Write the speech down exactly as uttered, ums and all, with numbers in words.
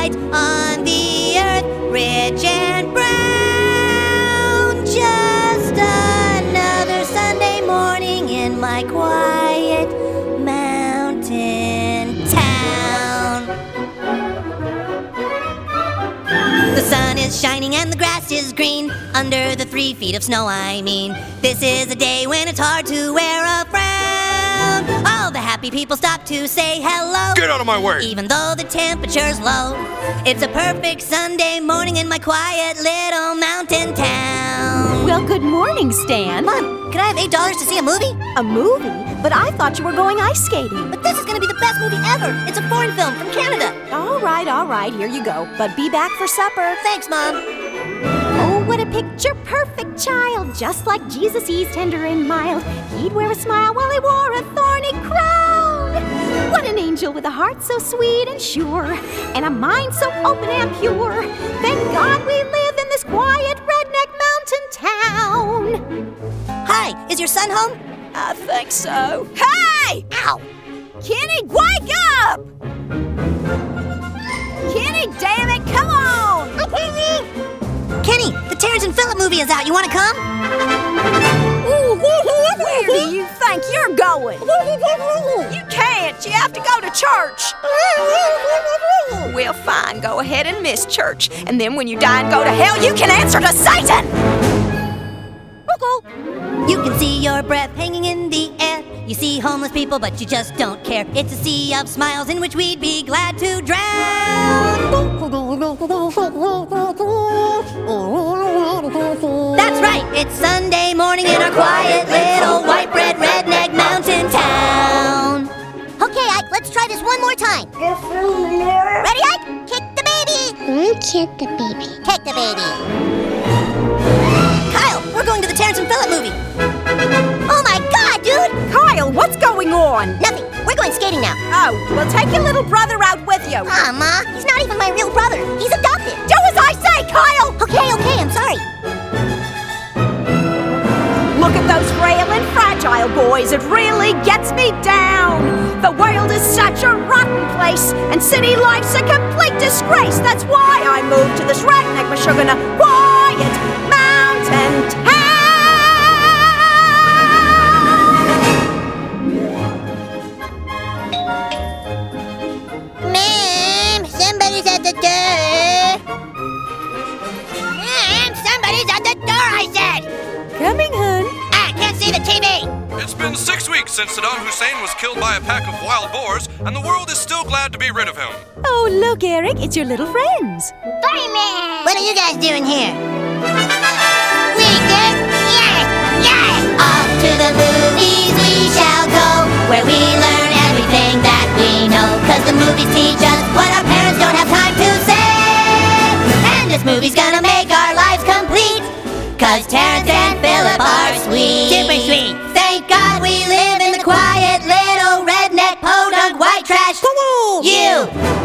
light on the earth, rich and brown. Just another Sunday morning in my quiet mountain town. The sun is shining and the grass is green, under the three feet of snow, I mean. This is a day when it's hard to wear a frown. All the happy people stop to say hello. Get out of my way! Even though the temperature's low. It's a perfect Sunday morning in my quiet little mountain town. Well, good morning, Stan. Mom, can I have eight dollars to see a movie? A movie? But I thought you were going ice skating. But this is gonna be the best movie ever. It's a foreign film from Canada. All right, all right, here you go. But be back for supper. Thanks, Mom. Oh, what a picture-perfect child. Just like Jesus, he's tender and mild. He'd wear a smile while he wore a thorny crown. What an angel with a heart so sweet and sure, and a mind so open and pure. Thank God we live in this quiet redneck mountain town. Hi, is your son home? I think so. Hey! Ow! Kenny, wake up! Kenny, damn it, come on! Kenny, the Terrence and Phillip movie is out. You want to come? Where do you think you're going? You can't. You have to go to church. Well, fine. Go ahead and miss church. And then when you die and go to hell, you can answer to Satan! You can see your breath hanging in the air. You see homeless people, but you just don't care. It's a sea of smiles in which we'd be glad to drown. That's right, it's Sunday morning in our quiet little white bread redneck mountain town. Okay, Ike, let's try this one more time. Ready, Ike? Kick the baby. Kick the baby. Kick the baby. Kyle, we're going to the Terrence and Phillip movie. Oh my God, dude! Kyle, what's going on? Nothing. We're going skating now. Oh, well, take your little brother out with you. Aw, Ma, he's not even my real brother. He's adopted. Do as I say, Kyle! Okay, okay, I'm sorry. Look at those frail and fragile boys. It really gets me down. The world is such a rotten place, and city life's a complete disgrace. That's why I moved to this redneck Meshuggah quiet mountain town. Ma'am, somebody's at the door. Ma'am, somebody's at the door, I said. Coming, hun. I can't see the T V. It's been six weeks since Saddam Hussein was killed by a pack of wild boars, and the world is still glad to be rid of him. Oh, look, Eric, it's your little friends. Fireman! What are you guys doing here? We did? Yes! Yes! Off to the movies we shall go, where we learn everything that we know. Cause the movies teach us what our parents don't have time to say. And this movie's gonna make our lives complete, cause Terrence and Phillip are sweet. Super sweet. Thank God we live in the quiet little redneck podunk white trash. You!